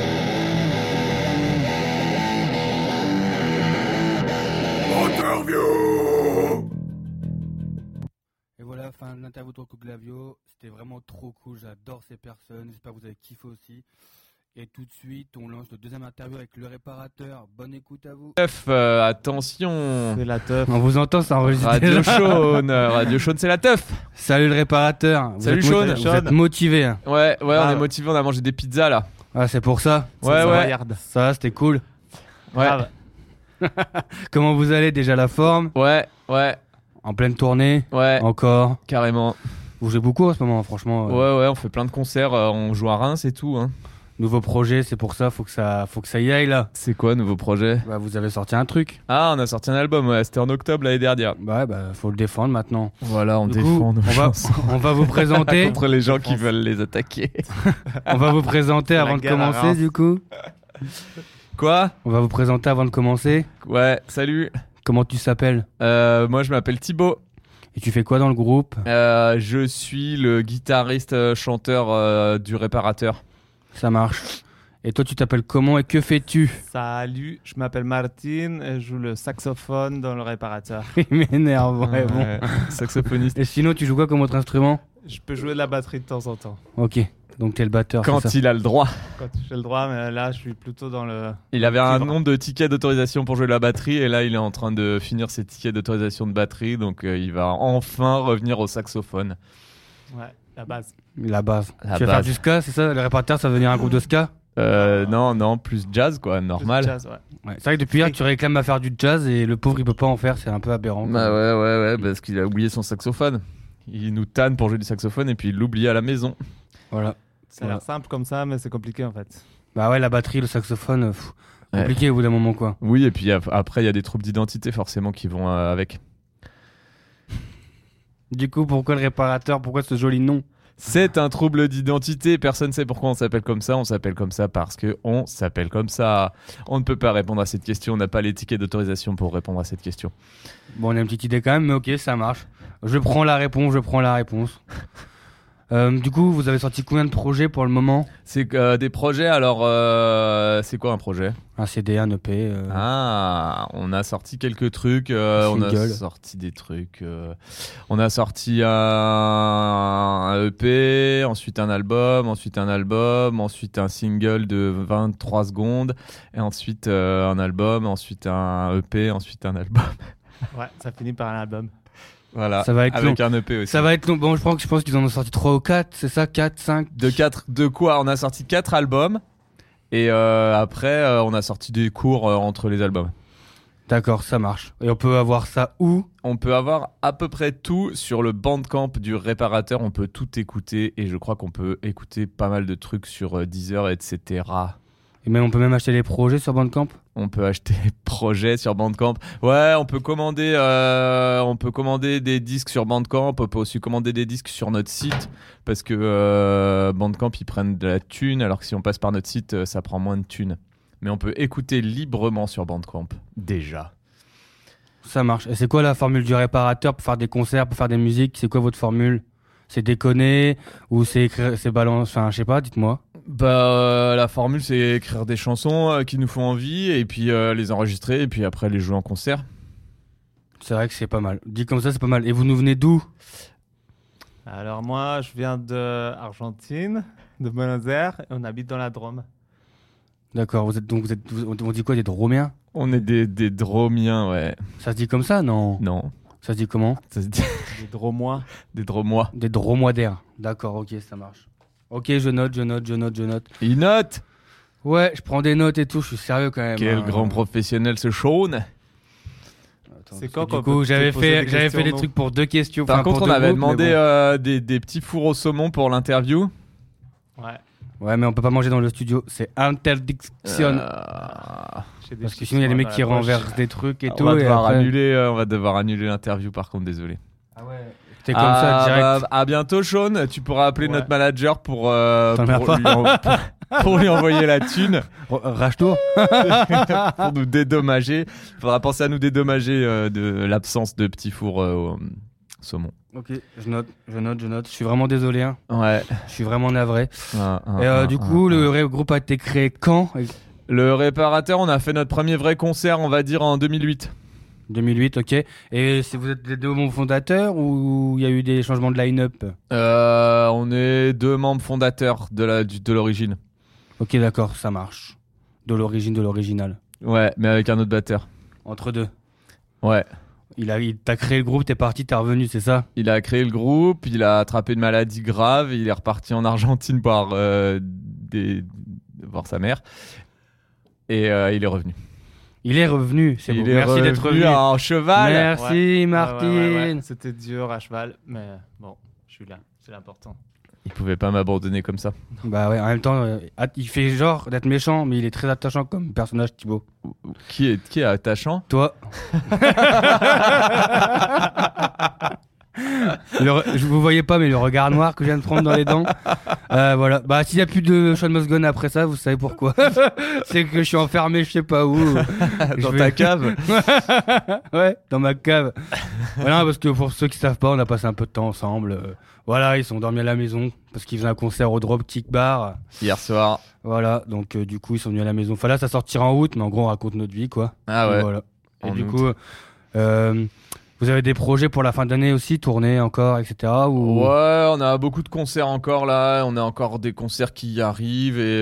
Et voilà, fin de l'interview de Rocco Glavio. C'était vraiment trop cool, j'adore ces personnes. J'espère que vous avez kiffé aussi. Et tout de suite, on lance le deuxième interview avec le réparateur. Bonne écoute à vous. Teuf, euh, attention. C'est la teuf. On vous entend, ça enregistre. Radio déjà. Shawn, euh, Radio Shawn, c'est la teuf. Salut le réparateur. Vous Salut êtes mo- Shawn. Vous Shawn. êtes motivé. hein. Ouais, ouais, Ah, on est ouais. motivé, on a mangé des pizzas là. Ah, c'est pour ça. Ouais, Ça ouais. regarde. Ça, c'était cool. Ouais, Grave. Comment vous allez? Déjà la forme? ouais, ouais, En pleine tournée? ouais, Encore? carrément. Vous jouez beaucoup en ce moment, franchement. euh, Ouais, ouais, on fait plein de concerts, euh, on joue à Reims et tout. Hein. Nouveau projet, c'est pour ça, faut que ça, faut que ça y aille là. C'est quoi, nouveau projet? Bah, vous avez sorti un truc. Ah, on a sorti un album, ouais, c'était en octobre l'année dernière. Bah, ouais, bah, faut le défendre maintenant. Voilà, on Du coup, défend nos on va, chansons. on va vous présenter. Contre les gens qui veulent les attaquer. On va vous présenter La avant de guerre à commencer, Reims. du coup. Quoi? On va vous présenter avant de commencer. Ouais, salut. Comment tu s'appelles? Euh, moi, je m'appelle Thibaut. Et tu fais quoi dans le groupe? Euh, je suis le guitariste euh, chanteur euh, du réparateur. Ça marche. Et toi, tu t'appelles comment et que fais-tu? Salut, je m'appelle Martin et je joue le saxophone dans le réparateur. Il m'énerve, vraiment. Ouais, saxophoniste. Et sinon, tu joues quoi comme autre instrument? Je peux jouer de la batterie de temps en temps. Ok, donc t'es le batteur. Quand c'est ça il a le droit. Quand j'ai le droit, mais là, je suis plutôt dans le... Il avait un Cuivre. nombre de tickets d'autorisation pour jouer de la batterie et là, il est en train de finir ses tickets d'autorisation de batterie, donc euh, il va enfin revenir au saxophone. Ouais, la base. La base. La tu vas base. faire du ska, c'est ça? Le répertoire, ça va devenir un groupe de ska? Euh, non, non, plus jazz, quoi, normal. Plus jazz, ouais. Ouais, c'est vrai que depuis hier, tu réclames à faire du jazz et le pauvre, il peut pas en faire, c'est un peu aberrant. quoi. Bah ouais, ouais, ouais, parce qu'il a oublié son saxophone. Il nous tanne pour jouer du saxophone et puis il l'oublie à la maison. Voilà. Ça a l'air simple comme ça, mais c'est compliqué en fait. Bah ouais, la batterie, le saxophone, pff, compliqué au bout d'un moment, quoi. Oui, et puis ap- après, il y a des troubles d'identité forcément qui vont euh, avec. Du coup, pourquoi le réparateur? Pourquoi ce joli nom? C'est un trouble d'identité, personne ne sait pourquoi on s'appelle comme ça, on s'appelle comme ça parce que on s'appelle comme ça. On ne peut pas répondre à cette question, on n'a pas les tickets d'autorisation pour répondre à cette question. Bon, on a une petite idée quand même, mais ok, ça marche. Je prends la réponse, je prends la réponse. Euh, du coup, vous avez sorti combien de projets pour le moment? C'est euh, des projets, alors euh, c'est quoi un projet? Un C D, un E P. Euh... Ah, on a sorti quelques trucs, euh, on a Single. sorti des trucs. Euh, on a sorti un, un E P, ensuite un album, ensuite un album, ensuite un single de vingt-trois secondes, et ensuite euh, un album, ensuite un E P, ensuite un album. Ouais, ça finit par un album. Voilà, Ça va être avec long. un E P aussi. Ça va être long. Bon, je pense, je pense qu'ils en ont sorti trois ou quatre, c'est ça? quatre, cinq? De quatre, de quoi? On a sorti quatre albums, et euh, après euh, on a sorti des cours euh, entre les albums. D'accord, ça marche. Et on peut avoir ça où? On peut avoir à peu près tout sur le Bandcamp du réparateur, on peut tout écouter, et je crois qu'on peut écouter pas mal de trucs sur euh, Deezer, et cetera. Et même, on peut même acheter les projets sur Bandcamp? On peut acheter des projets sur Bandcamp. Ouais, on peut commander, euh, on peut commander des disques sur Bandcamp. On peut aussi commander des disques sur notre site parce que euh, Bandcamp ils prennent de la thune, alors que si on passe par notre site, euh, ça prend moins de thune. Mais on peut écouter librement sur Bandcamp déjà. Ça marche. Et c'est quoi la formule du réparateur pour faire des concerts, pour faire des musiques? C'est quoi votre formule? C'est déconner ou c'est écrire, c'est balance, enfin je sais pas, dites-moi. Bah euh, la formule c'est écrire des chansons euh, qui nous font envie et puis euh, les enregistrer et puis après les jouer en concert. C'est vrai que c'est pas mal. Dit comme ça, c'est pas mal. Et vous nous venez d'où? Alors moi, je viens de Argentine, de Buenos Aires, et on habite dans la Drôme. D'accord. Vous êtes donc vous êtes, vous- on dit quoi, des Dromiens? On est des, des Dromiens, ouais. Ça se dit comme ça, non? Non. Ça se dit comment? Ça se dit Des Dromois. des Dromois. Des Dromoidaires. D'accord, ok, ça marche. Ok, je note, je note, je note, je note. Il note. Ouais, je prends des notes et tout, je suis sérieux quand même. Quel hein. grand professionnel ce Sean. Attends, C'est parce quand que qu'on du coup, peut j'avais te poser fait, des j'avais questions, fait des non trucs pour deux questions. Par enfin, contre, pour on deux avait groupes, demandé mais bon. euh, des, des petits fours au saumon pour l'interview. Ouais. Ouais, mais on peut pas manger dans le studio, c'est interdiction. Euh, J'ai des Parce que chips sinon, il y a des dans mecs la qui poche. renversent des trucs et on tout. va et devoir après- annuler, euh, on va devoir annuler l'interview. Par contre, désolé. Ah ouais. C'est comme ça, direct. bah, à bientôt, Sean. Tu pourras appeler Ouais. notre manager pour, euh, T'en as pour, pas. lui en- pour- pour lui envoyer la thune, R- Rage-toi. pour nous dédommager. Il faudra penser à nous dédommager euh, de l'absence de petits fours euh, au saumon. Ok, je note, je note, je note. Je suis vraiment désolé, hein. Ouais. Je suis vraiment navré. Ah, ah, Et euh, ah, du ah, coup, ah. le ré- groupe a été créé quand? Le réparateur, on a fait notre premier vrai concert, on va dire, en deux mille huit. deux mille huit, ok. Et si vous êtes les deux membres fondateurs ou il y a eu des changements de line-up? Euh, on est deux membres fondateurs de la du- de l'origine. Ok, d'accord, ça marche. De l'origine, de l'original. Ouais, mais avec un autre batteur. Entre deux. Ouais. Il a, il t'a créé le groupe, t'es parti, t'es revenu, c'est ça? Il a créé le groupe, il a attrapé une maladie grave, il est reparti en Argentine voir, euh, des... voir sa mère. Et euh, il est revenu. Il est revenu, c'est Il beau. est Merci revenu d'être revenu. en cheval. Merci Ouais. Martine. Ouais, ouais, ouais, ouais. C'était dur à cheval, mais bon, je suis là, c'est l'important. Il pouvait pas m'abandonner comme ça. Bah ouais, en même temps, euh, att- il fait genre d'être méchant, mais il est très attachant comme personnage, Thibaut. Qui est, qui est attachant? Toi. Le re- je vous voyais pas, mais le regard noir que je viens de prendre dans les dents. Euh, voilà. Bah, s'il y a plus de Sean Mosgone après ça, vous savez pourquoi. C'est que je suis enfermé, je sais pas où. Dans Je ta vais- cave? Ouais, dans ma cave. Voilà, parce que pour ceux qui savent pas, on a passé un peu de temps ensemble. Euh, Voilà, ils sont dormis à la maison parce qu'ils faisaient un concert au Dropkick Bar. Hier soir. Voilà, donc euh, du coup, ils sont venus à la maison. Enfin là, ça sortira en août, mais en gros, on raconte notre vie, quoi. Ah Et ouais. voilà. Et En du août. coup, euh, Vous avez des projets pour la fin d'année aussi, tourner encore, et cetera ou... Ouais, on a beaucoup de concerts encore là. On a encore des concerts qui arrivent et,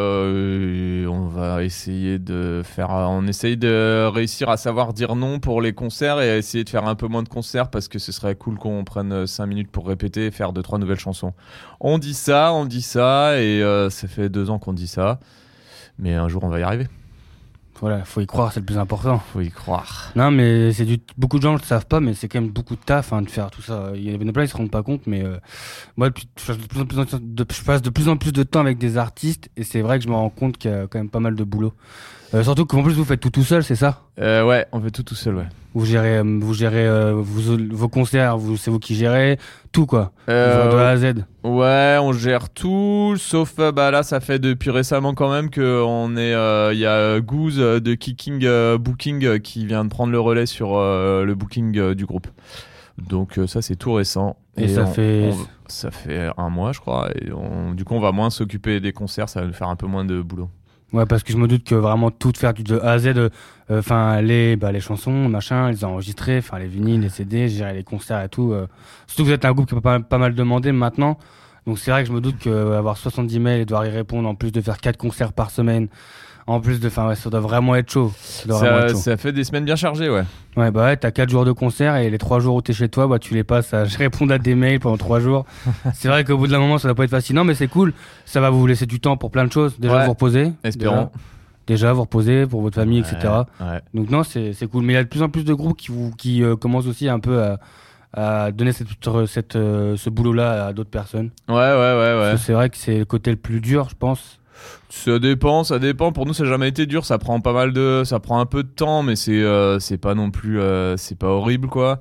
euh, et on va essayer de faire. On essaye de réussir à savoir dire non pour les concerts et à essayer de faire un peu moins de concerts parce que ce serait cool qu'on prenne cinq minutes pour répéter et faire deux trois nouvelles chansons. On dit ça, on dit ça et euh, ça fait deux ans qu'on dit ça, mais un jour on va y arriver. Voilà, faut y croire, c'est le plus important. Faut y croire. Non, mais c'est du... beaucoup de gens ne le savent pas, mais c'est quand même beaucoup de taf hein, de faire tout ça. Il y en a plein qui se rendent pas compte, mais euh, moi, depuis, je, passe de plus en plus de... je passe de plus en plus de temps avec des artistes, et c'est vrai que je me rends compte qu'il y a quand même pas mal de boulot. Euh, surtout qu'en plus vous faites tout tout seul, c'est ça ? euh, Ouais, on fait tout tout seul, ouais. Vous gérez, vous gérez euh, vous, vos concerts, vous, c'est vous qui gérez tout quoi, euh, de A à Z. Ouais, on gère tout, sauf bah là ça fait depuis récemment quand même que on est, il euh, y a Goose de Kicking euh, Booking euh, qui vient de prendre le relais sur euh, le booking euh, du groupe. Donc euh, ça c'est tout récent. Et, et ça on, fait on, ça fait un mois je crois. Et on, du coup on va moins s'occuper des concerts, ça va nous faire un peu moins de boulot. Ouais, parce que je me doute que vraiment tout faire du de A à Z, enfin euh, les bah les chansons, machin, les enregistrer, enfin les vinyles, les C D, gérer les concerts et tout. Euh, surtout que vous êtes un groupe qui peut pas, pas mal demander maintenant. Donc c'est vrai que je me doute qu'avoir soixante-dix mails et devoir y répondre en plus de faire quatre concerts par semaine, en plus de, enfin ouais, ça doit vraiment être chaud. Ça, doit ça, vraiment être chaud. Ça fait des semaines bien chargées, ouais. Ouais, bah ouais, t'as quatre jours de concert et les trois jours où t'es chez toi, bah tu les passes à répondre à des mails pendant trois jours. C'est vrai qu'au bout d'un moment, ça doit pas être facile. Non, mais c'est cool. Ça va vous laisser du temps pour plein de choses. Déjà ouais. vous reposer. Espérons. Déjà, déjà vous reposer pour votre famille, ouais, et cetera. Ouais. Donc non, c'est c'est cool. Mais il y a de plus en plus de groupes qui vous qui euh, commencent aussi un peu à à donner cette, cette, euh, ce boulot-là à d'autres personnes. Ouais, ouais, ouais, ouais. C'est vrai que c'est le côté le plus dur, je pense. Ça dépend, ça dépend. Pour nous, ça n'a jamais été dur. Ça prend pas mal de, ça prend un peu de temps, mais c'est, euh, c'est pas non plus, euh, c'est pas horrible, quoi.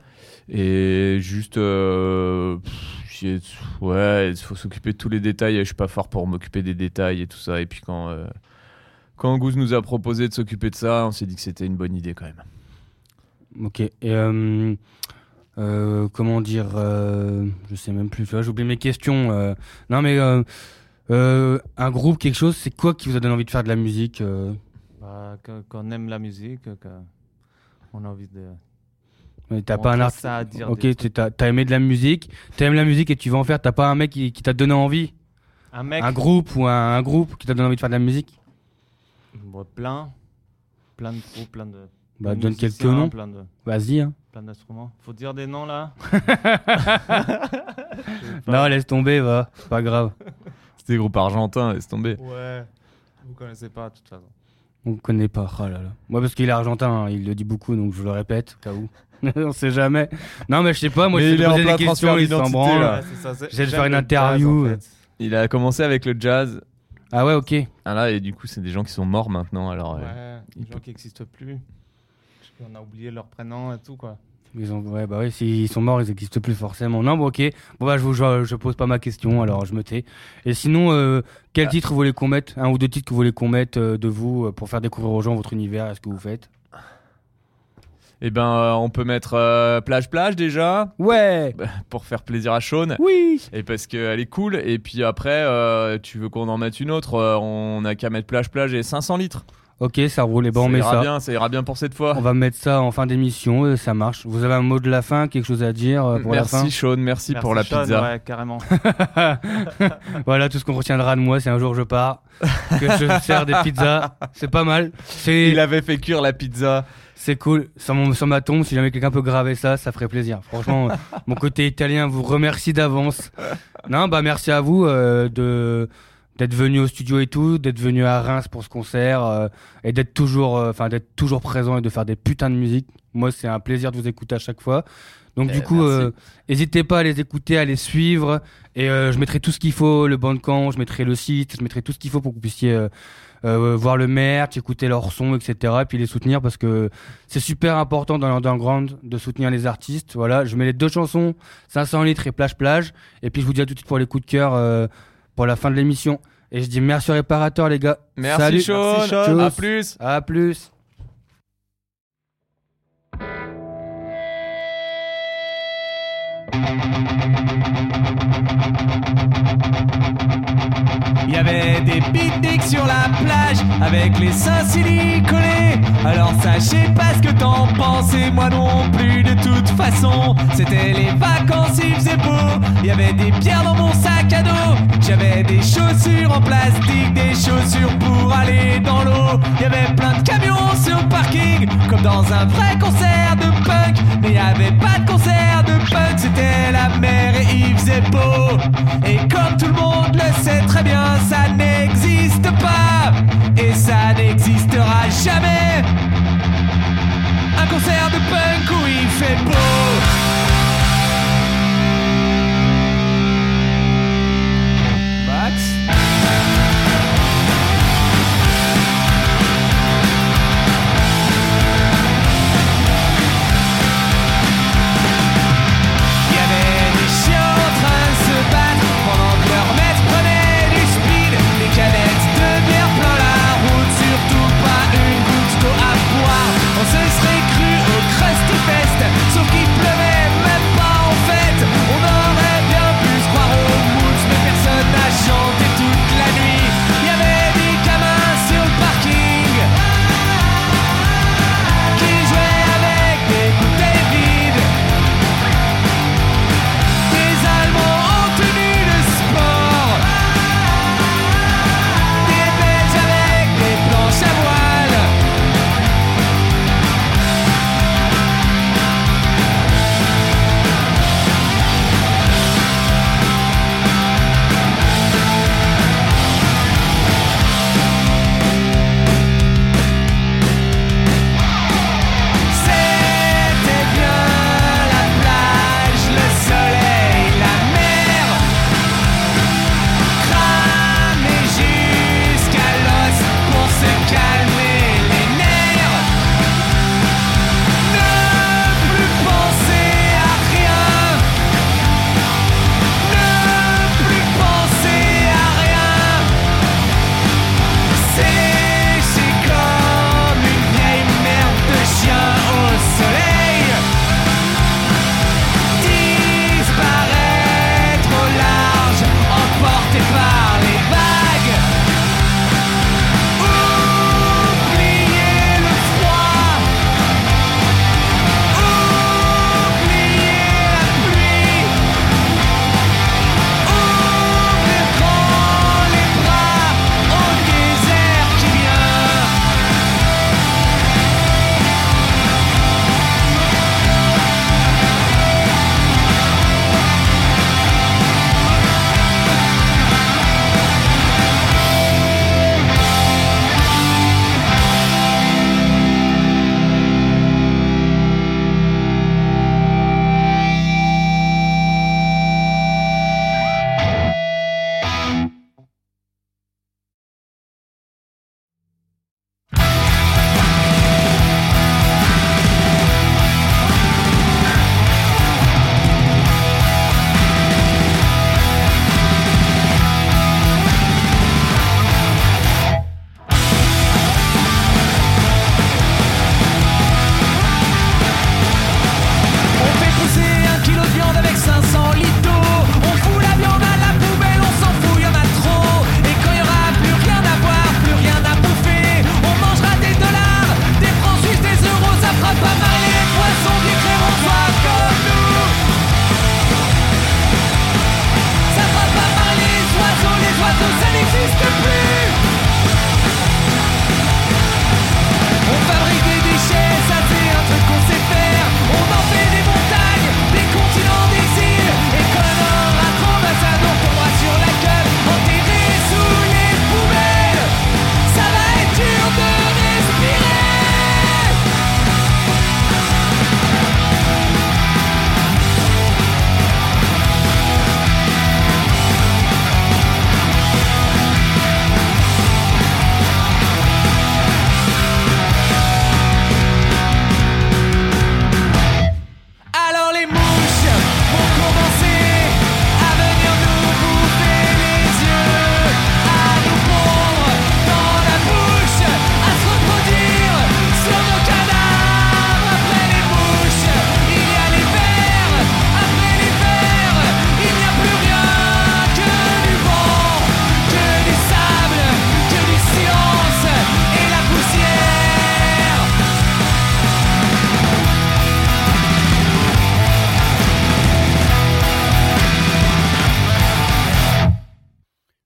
Et juste, euh, pff, ouais, il faut s'occuper de tous les détails. Je suis pas fort pour m'occuper des détails et tout ça. Et puis quand, euh, quand Goose nous a proposé de s'occuper de ça, on s'est dit que c'était une bonne idée quand même. Ok. Et euh, euh, comment dire, euh, je sais même plus. Tu vois, j'ai oublié mes questions. Euh, non, mais euh, euh, un groupe, quelque chose, c'est quoi qui vous a donné envie de faire de la musique euh bah, qu'on aime la musique, qu'on a envie de. Mais t'as pas un artiste. Ok, t'as, t'as aimé de la musique, t'aimes la musique et tu vas en faire. T'as pas un mec qui, qui t'a donné envie. Un mec. Un groupe ou un, un groupe qui t'a donné envie de faire de la musique. Bon, plein, plein de groupes, plein de. Bah, donne quelques noms. De... Vas-y. Hein. Plein d'instruments. Faut dire des noms là. Non, laisse tomber, va. C'est pas grave. C'est des groupes argentins, laisse tomber. Ouais. Vous connaissez pas, de toute façon. On ne connaît pas. Oh là là. Moi, parce qu'il est argentin, hein, il le dit beaucoup, donc je le répète, au cas où. On sait jamais. Non, mais je sais pas. Moi, mais je vais poser des questions, il s'en branle. J'essaie de faire une interview. Jazz, en fait. Il a commencé avec le jazz. Ah ouais, ok. Ah là, et du coup, c'est des gens qui sont morts maintenant. Alors, ouais, euh, des gens peut... qui n'existent plus. On a oublié leur prénom et tout, quoi. Ils ont, ouais, bah oui, s'ils sont morts, ils n'existent plus forcément. Non, bon, ok. Bon, bah, je, je, je pose pas ma question, alors je me tais. Et sinon, euh, quel ah. titre vous voulez qu'on mette ? Un ou deux titres que vous voulez qu'on mette euh, de vous euh, pour faire découvrir aux gens votre univers et ce que vous faites ? Eh ben, euh, on peut mettre euh, Plage Plage déjà. Ouais. Pour faire plaisir à Sean. Oui. Et parce qu'elle est cool. Et puis après, euh, tu veux qu'on en mette une autre, euh, on a qu'à mettre Plage Plage et cinq cents litres. Ok, ça roule, et ben on ça met ira ça. Bien, ça ira bien pour cette fois. On va mettre ça en fin d'émission, euh, ça marche. Vous avez un mot de la fin, quelque chose à dire euh, pour merci la fin ? Sean, merci, merci pour la Sean, pizza. Ouais, carrément. Voilà tout ce qu'on retiendra de moi, c'est un jour je pars, que je sers des pizzas, c'est pas mal. C'est... Il avait fait cuire la pizza. C'est cool, sur, mon, sur ma tombe, si jamais quelqu'un peut graver ça, ça ferait plaisir. Franchement, mon côté italien vous remercie d'avance. Non, bah merci à vous euh, de... d'être venu au studio et tout, d'être venu à Reims pour ce concert euh, et d'être toujours, enfin euh, d'être toujours présent et de faire des putains de musique. Moi, c'est un plaisir de vous écouter à chaque fois. Donc eh, du coup, euh, n'hésitez pas à les écouter, à les suivre. Et euh, je mettrai tout ce qu'il faut, le Bandcamp, je mettrai le site, je mettrai tout ce qu'il faut pour que vous puissiez euh, euh, voir le merch, écouter leurs sons, et cetera. Et puis les soutenir parce que c'est super important dans l'underground de soutenir les artistes. Voilà, je mets les deux chansons, cinq cents litres et Plage Plage. Et puis je vous dis à tout de suite pour les coups de cœur. Euh, pour la fin de l'émission. Et je dis merci au réparateur, les gars. Merci, Salut. Sean. Merci, Sean. À plus. À plus. Il y avait des pique-niques sur la plage avec les seins siliconés. Alors ça, je sais pas ce que t'en penses et moi non plus de toute façon. C'était les vacances, il faisait beau, il y avait des pierres dans mon sac à dos. J'avais des chaussures en plastique, des chaussures pour aller dans l'eau. Il y avait plein de camions sur le parking, comme dans un vrai concert de punk. Mais il y avait pas de concert de punk, c'était la mer et il faisait beau. Et comme tout le monde le sait très bien, ça n'existe pas et ça n'existera jamais. Un concert de punk où il fait beau. Sauf qu'il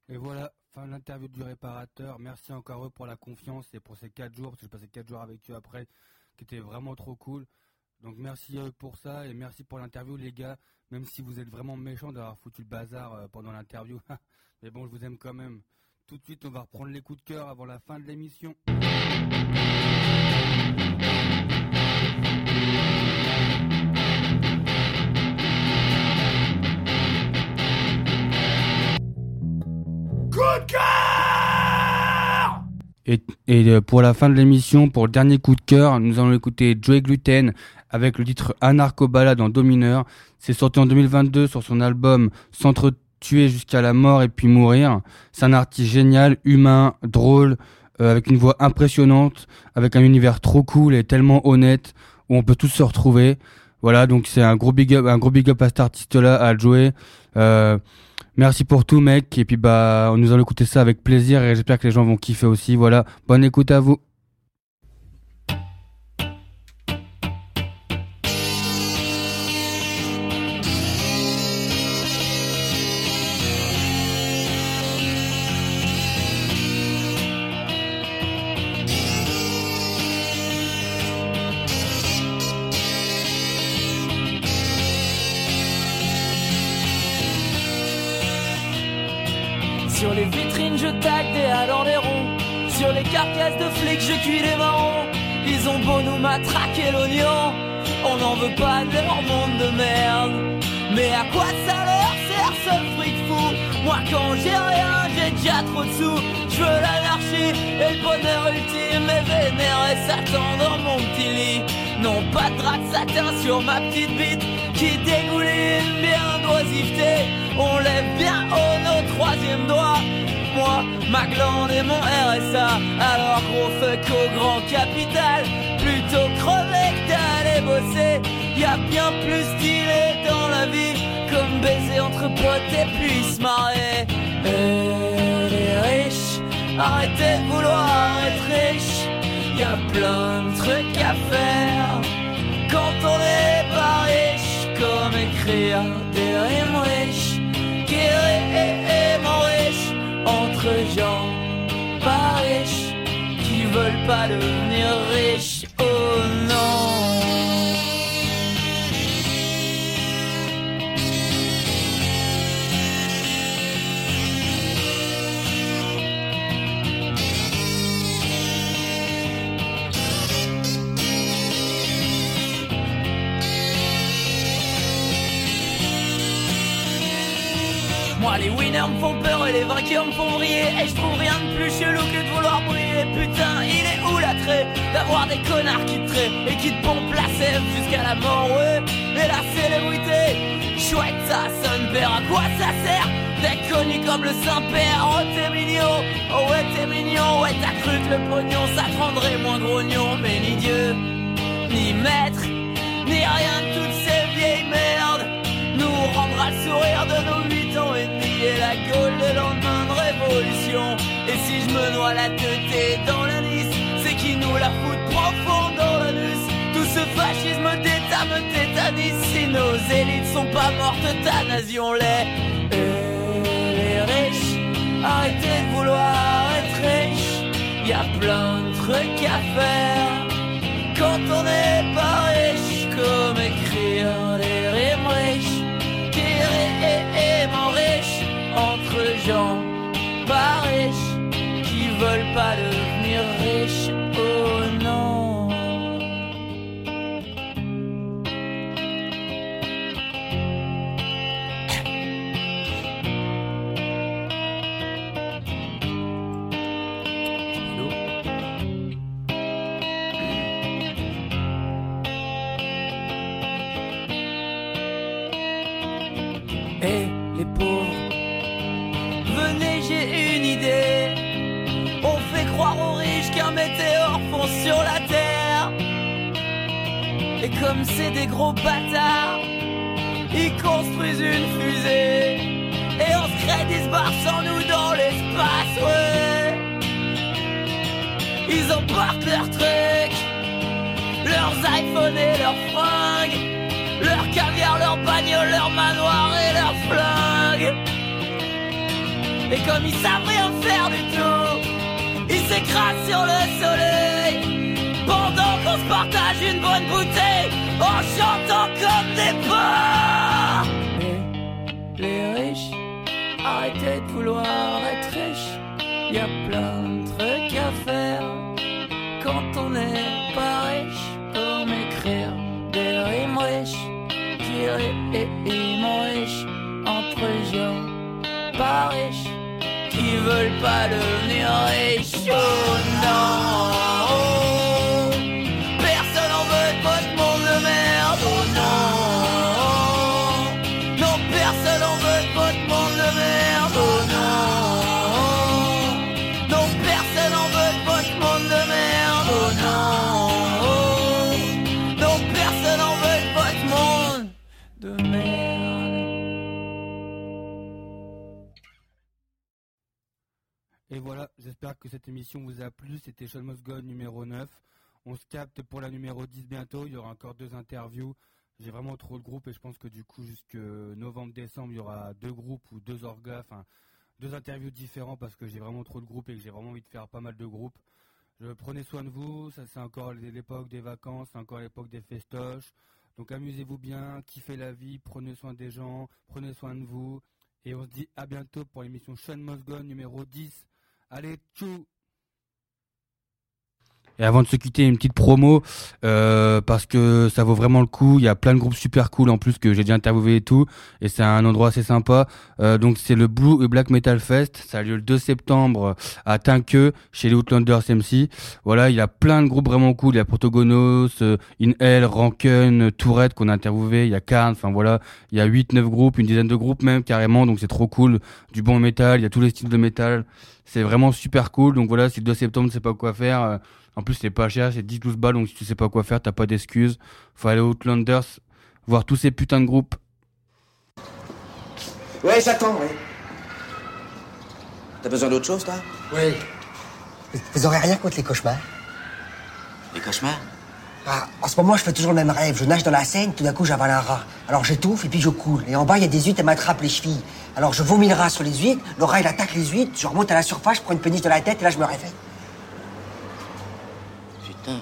Et voilà, fin de l'interview du réparateur. Merci encore eux pour la confiance et pour ces quatre jours, parce que j'ai passé quatre jours avec eux après, qui étaient vraiment trop cool. Donc merci à eux pour ça et merci pour l'interview les gars, même si vous êtes vraiment méchants d'avoir foutu le bazar pendant l'interview. Mais bon, je vous aime quand même. Tout de suite, on va reprendre les coups de cœur avant la fin de l'émission. Coup de cœur! Et, et pour la fin de l'émission, pour le dernier coup de cœur, nous allons écouter Joey Gluten avec le titre Anarcho-Ballade en Do mineur. C'est sorti en deux mille vingt-deux sur son album S'entretuer jusqu'à la mort et puis mourir. C'est un artiste génial, humain, drôle, euh, avec une voix impressionnante, avec un univers trop cool et tellement honnête, où on peut tous se retrouver. Voilà, donc c'est un gros big up, un gros big up à cet artiste-là, à Joey. Euh, Merci pour tout mec, et puis bah nous allons écouter ça avec plaisir et j'espère que les gens vont kiffer aussi. Voilà, bonne écoute à vous. Sur les vitrines je tague des halles en ronds. Sur les carcasses de flics je cuis des marrons. Ils ont beau nous matraquer l'oignon, on n'en veut pas de leur monde de merde. Mais à quoi ça leur sert ce fric fou? Moi quand j'ai rien j'ai déjà trop de sous. Je veux l'anarchie et le bonheur ultime, et vénérer Satan dans mon petit lit. Non pas de drap de satin sur ma petite bite qui dégouline bien d'oisiveté. On lève bien haut nos troisième doigts. Moi, ma glande et mon R S A. Alors gros fuck au grand capital. Plutôt crever que d'aller bosser. Y'a bien plus stylé dans la vie, comme baiser entre potes et puis se marrer. Et les riches, arrêtez de vouloir être riches. Y'a plein de trucs à faire quand on est pas riche, comme écrire des rimes riches. Guérir riche entre gens pas riches qui veulent pas devenir riches. Oh non. Moi les winners me font peur et les vainqueurs me font vriller. Et je trouve rien de plus chelou que de vouloir briller. Putain, il est où l'attrait d'avoir des connards qui te traient et qui te pompent la sève jusqu'à la mort, ouais. Et la célébrité, chouette ça sonne père, à quoi ça sert d'être connu comme le Saint-Père? Oh t'es mignon, oh ouais t'es mignon. Ouais t'as cru que le pognon ça te rendrait moins grognon. Mais ni Dieu, ni maître, ni rien de toutes ces vieilles merdes nous rendra le sourire de nos huit ans et demi et la gueule le lendemain de révolution. Et si je me noie la tête dans la lisse, c'est qu'ils nous la foutent profond dans l'anus. Tout ce fascisme d'État me tétanise. Si nos élites sont pas mortes, euthanasion-les. Et les riches, arrêtez de vouloir être riches. Y'a plein de trucs à faire quand on n'est pas riche, comme écrire des rimes riches. Mon riche entre gens pas riches qui veulent pas devenir riches. Oh non. Eh les pauvres, venez j'ai une idée. On fait croire aux riches qu'un météore fonce sur la terre. Et comme c'est des gros bâtards, ils construisent une fusée. Et on se crée des barres sans nous dans l'espace, ouais. Ils embarquent leurs trucs, leurs iPhones et leurs fringues, leur caviar, leur bagnole, leur manoir et leurs flingues. Et comme ils savent rien faire du tout, ils s'écrasent sur le soleil pendant qu'on se partage une bonne bouteille en chantant comme des porcs. Et les riches, arrêtez de vouloir être riches. Y a plein de trucs à faire quand on n'est pas riche. Pour m'écrire des rimes riches qui riment riches entre gens pas riches qui veulent pas devenir riches. Oh non, personne en veut de votre monde de merde. Oh non, non, personne en veut de votre monde de merde. Oh non, non, personne en veut de votre monde de merde. Oh non, non, personne en veut de votre monde de merde. Et voilà, j'espère que cette émission vous a plu. C'était Sean Mosgone numéro neuf. On se capte pour la numéro dix bientôt. Il y aura encore deux interviews. J'ai vraiment trop de groupes et je pense que du coup, jusque novembre-décembre, il y aura deux groupes ou deux orgas, enfin deux interviews différents parce que j'ai vraiment trop de groupes et que j'ai vraiment envie de faire pas mal de groupes. Je prenez soin de vous. Ça, c'est encore l'époque des vacances, c'est encore l'époque des festoches. Donc amusez-vous bien, kiffez la vie, prenez soin des gens, prenez soin de vous. Et on se dit à bientôt pour l'émission Sean Mosgone numéro dix. Allez, tchou! Et avant de se quitter, une petite promo, euh, parce que ça vaut vraiment le coup. Il y a plein de groupes super cool en plus que j'ai déjà interviewé et tout. Et c'est un endroit assez sympa. Euh, donc c'est le Blue et Black Metal Fest. Ça a lieu le deux septembre à Tinqueux, chez les Outlanders M C. Voilà, il y a plein de groupes vraiment cool. Il y a Protogonos, euh, In Hell, Ranken, Tourette qu'on a interviewé. Il y a Karn, enfin voilà. Il y a huit neuf groupes, une dizaine de groupes même carrément. Donc c'est trop cool. Du bon métal, il y a tous les styles de métal. C'est vraiment super cool. Donc voilà, si le deux septembre tu sais pas quoi faire... Euh, En plus, c'est pas cher, c'est dix douze balles, donc si tu sais pas quoi faire, t'as pas d'excuses. Faut aller aux Outlanders, voir tous ces putains de groupes. Ouais, j'attends, ouais. T'as besoin d'autre chose, toi? Oui. Vous aurez rien contre les cauchemars? Les cauchemars? Ah, en ce moment, je fais toujours le même rêve. Je nage dans la Seine, tout d'un coup, j'avale un rat. Alors j'étouffe et puis je coule. Et en bas, il y a des huîtres, elles m'attrapent les chevilles. Alors je vomis le rat sur les huîtres, le rat, il attaque les huîtres, je remonte à la surface, je prends une péniche de la tête et là, je me réveille. Putain.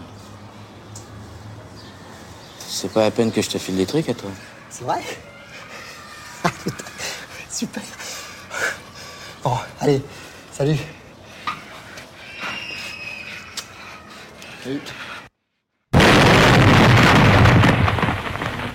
C'est pas à peine que je te file des trucs à toi. C'est vrai? Ah, putain. Super. Bon, allez, salut. Salut.